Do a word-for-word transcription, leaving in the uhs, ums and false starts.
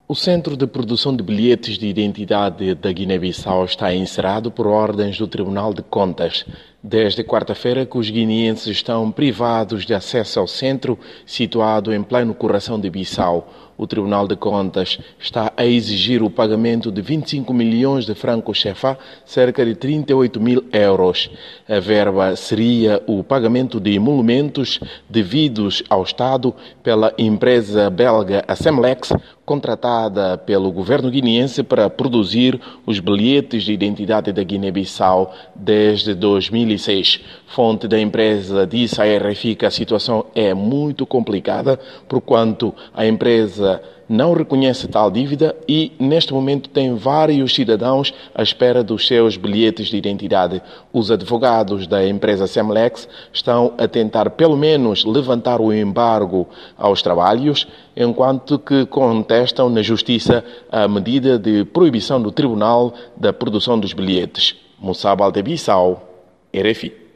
O Centro de Produção de Bilhetes de Identidade da Guiné-Bissau está encerrado por ordens do Tribunal de Contas. Desde quarta-feira que os guineenses estão privados de acesso ao centro, situado em pleno coração de Bissau. O Tribunal de Contas está a exigir o pagamento de vinte e cinco milhões de francos C F A, cerca de trinta e oito mil euros. A verba seria o pagamento de emolumentos devidos ao Estado pela empresa belga Assemblex, contratada pelo governo guineense para produzir os bilhetes de identidade da Guiné-Bissau desde dois mil e seis. Fonte da empresa disse à R F I que a situação é muito complicada, porquanto a empresa não reconhece tal dívida e, neste momento, tem vários cidadãos à espera dos seus bilhetes de identidade. Os advogados da empresa Semlex estão a tentar, pelo menos, levantar o embargo aos trabalhos, enquanto que contestam na Justiça a medida de proibição do Tribunal da produção dos bilhetes. Moussa Baldé, Bissau, R F I.